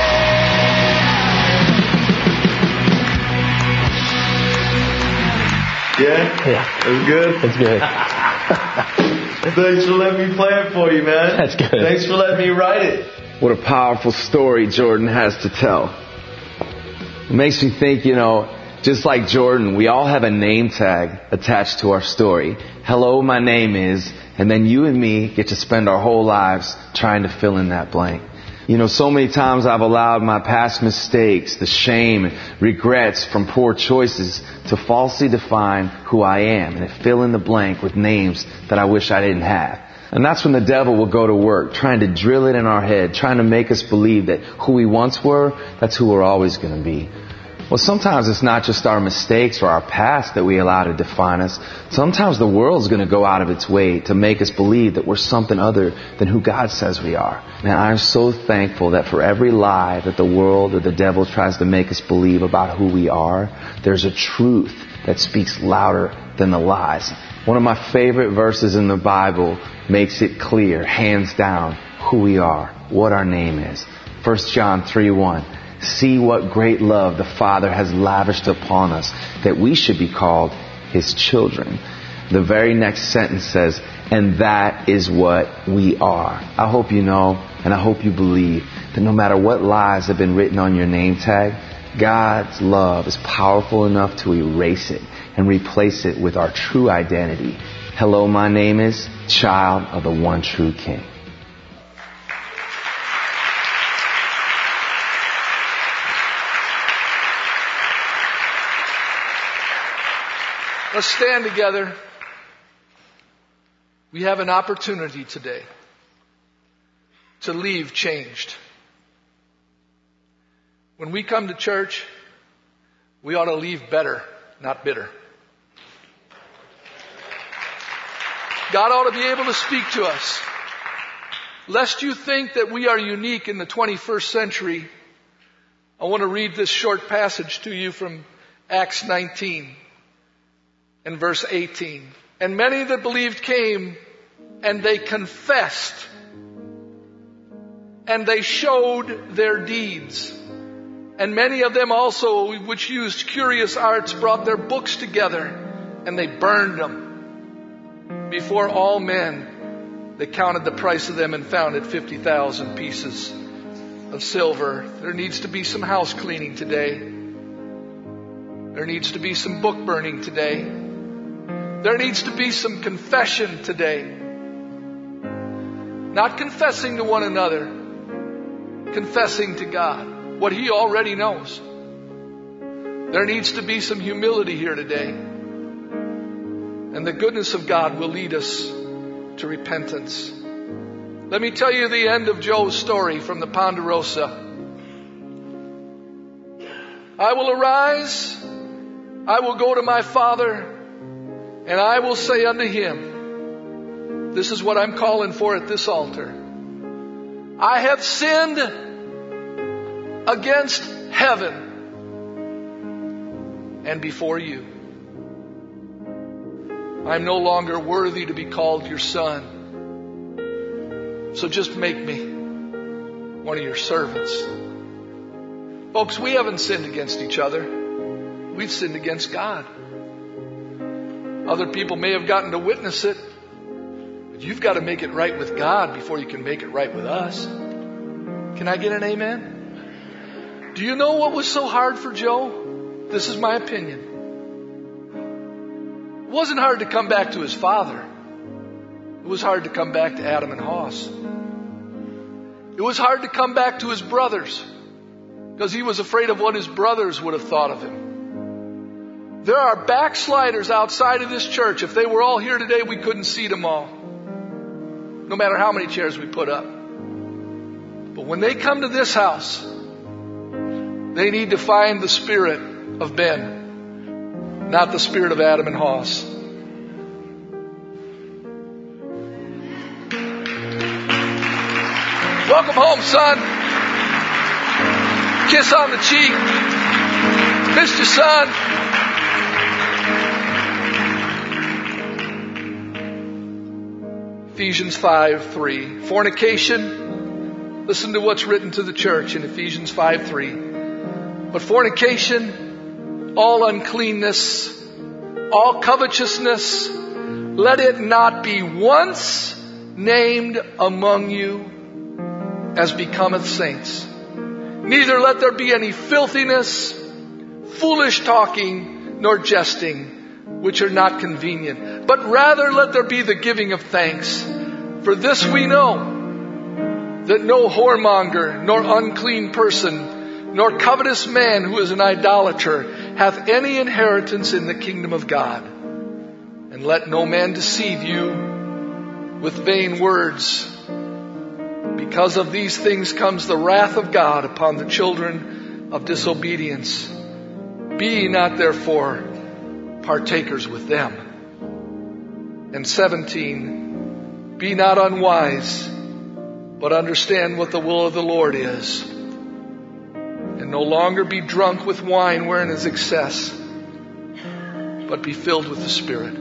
Yeah? Yeah. That's good? It's good. Thanks for letting me play it for you, man. That's good. Thanks for letting me write it. what a powerful story Jordan has to tell. It makes me think, you know, just like Jordan, we all have a name tag attached to our story. Hello, my name is, and then you and me get to spend our whole lives trying to fill in that blank. You know, so many times I've allowed my past mistakes, the shame, regrets from poor choices to falsely define who I am and to fill in the blank with names that I wish I didn't have. And that's when the devil will go to work, trying to drill it in our head, trying to make us believe that who we once were, that's who we're always going to be. Well, sometimes it's not just our mistakes or our past that we allow to define us. Sometimes the world's going to go out of its way to make us believe that we're something other than who God says we are. Man, I'm so thankful that for every lie that the world or the devil tries to make us believe about who we are, there's a truth that speaks louder than the lies. One of my favorite verses in the Bible makes it clear, hands down, who we are, what our name is. First John three one. See what great love the Father has lavished upon us, that we should be called His children. The very next sentence says, and that is what we are. I hope you know, and I hope you believe, that no matter what lies have been written on your name tag, God's love is powerful enough to erase it and replace it with our true identity. Hello, my name is Child of the One True King. Let's stand together. We have an opportunity today to leave changed. When we come to church, we ought to leave better, not bitter. God ought to be able to speak to us. Lest you think that we are unique in the twenty-first century, I want to read this short passage to you from Acts nineteen. In verse eighteen, and many that believed came, and they confessed, and they showed their deeds. And many of them also, which used curious arts, brought their books together, and they burned them before all men. They counted the price of them and found it fifty thousand pieces of silver. There needs to be some house cleaning today. There needs to be some book burning today. There needs to be some confession today. Not confessing to one another, confessing to God what He already knows. There needs to be some humility here today. And the goodness of God will lead us to repentance. Let me tell you the end of Joe's story from the Ponderosa. I will arise, I will go to my father, and I will say unto him, this is what I'm calling for at this altar. I have sinned against heaven and before you. I'm no longer worthy to be called your son. So just make me one of your servants. Folks, we haven't sinned against each other. We've sinned against God. Other people may have gotten to witness it, but you've got to make it right with God before you can make it right with us. Can I get an amen? Do you know what was so hard for Joe? This is my opinion. It wasn't hard to come back to his father. It was hard to come back to Adam and Hoss. It was hard to come back to his brothers because he was afraid of what his brothers would have thought of him. There are backsliders outside of this church. If they were all here today, we couldn't seat them all. No matter how many chairs we put up. But when they come to this house, they need to find the spirit of Ben, not the spirit of Adam and Hoss. Welcome home, son. Kiss on the cheek. Missed you, son. Ephesians five three. Fornication. Listen to what's written to the church in Ephesians five three. But fornication, all uncleanness, all covetousness, let it not be once named among you as becometh saints. Neither let there be any filthiness, foolish talking, nor jesting, which are not convenient. But rather let there be the giving of thanks. For this we know, that no whoremonger, nor unclean person, nor covetous man who is an idolater, hath any inheritance in the kingdom of God. And let no man deceive you with vain words. Because of these things comes the wrath of God upon the children of disobedience. Be ye not therefore partakers with them. And seventeen, be not unwise, but understand what the will of the Lord is. And no longer be drunk with wine wherein is excess, but be filled with the Spirit.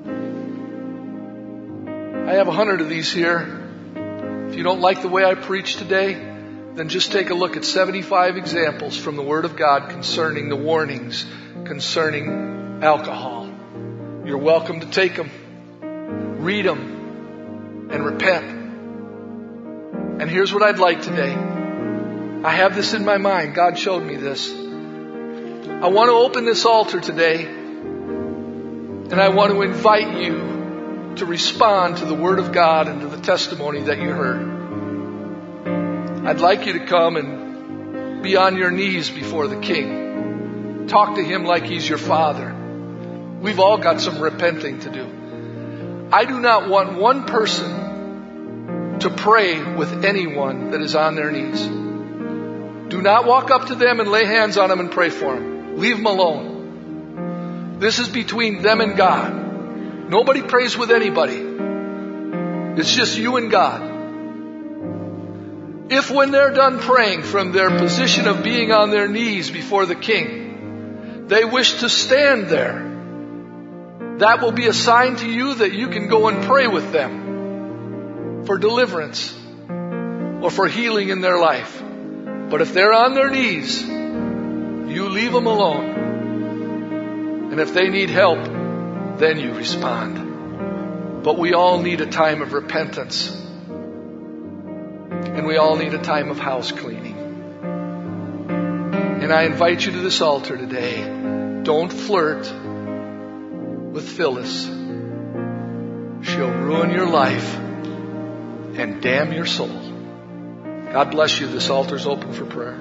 I have a hundred of these here. If you don't like the way I preach today, then just take a look at seventy-five examples from the Word of God concerning the warnings concerning alcohol. You're welcome to take them, read them, and repent. And here's what I'd like today. I have this in my mind. God showed me this. I want to open this altar today, and I want to invite you to respond to the Word of God and to the testimony that you heard. I'd like you to come and be on your knees before the King. Talk to Him like He's your Father. We've all got some repenting to do. I do not want one person to pray with anyone that is on their knees. Do not walk up to them and lay hands on them and pray for them. Leave them alone. This is between them and God. Nobody prays with anybody. It's just you and God. If when they're done praying from their position of being on their knees before the King, they wish to stand there, that will be a sign to you that you can go and pray with them for deliverance or for healing in their life. But if they're on their knees, you leave them alone. And if they need help, then you respond. But we all need a time of repentance. And we all need a time of house cleaning. And I invite you to this altar today. Don't flirt with Phyllis. She'll ruin your life and damn your soul. God bless you. This altar's open for prayer.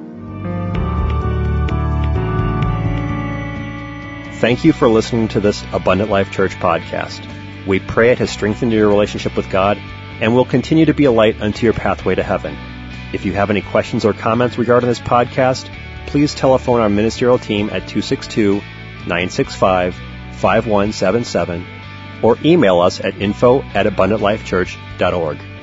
Thank you for listening to this Abundant Life Church podcast. We pray it has strengthened your relationship with God and will continue to be a light unto your pathway to heaven. If you have any questions or comments regarding this podcast, please telephone our ministerial team at two six two, nine six five, five one seven seven or email us at info at abundant life church dot org.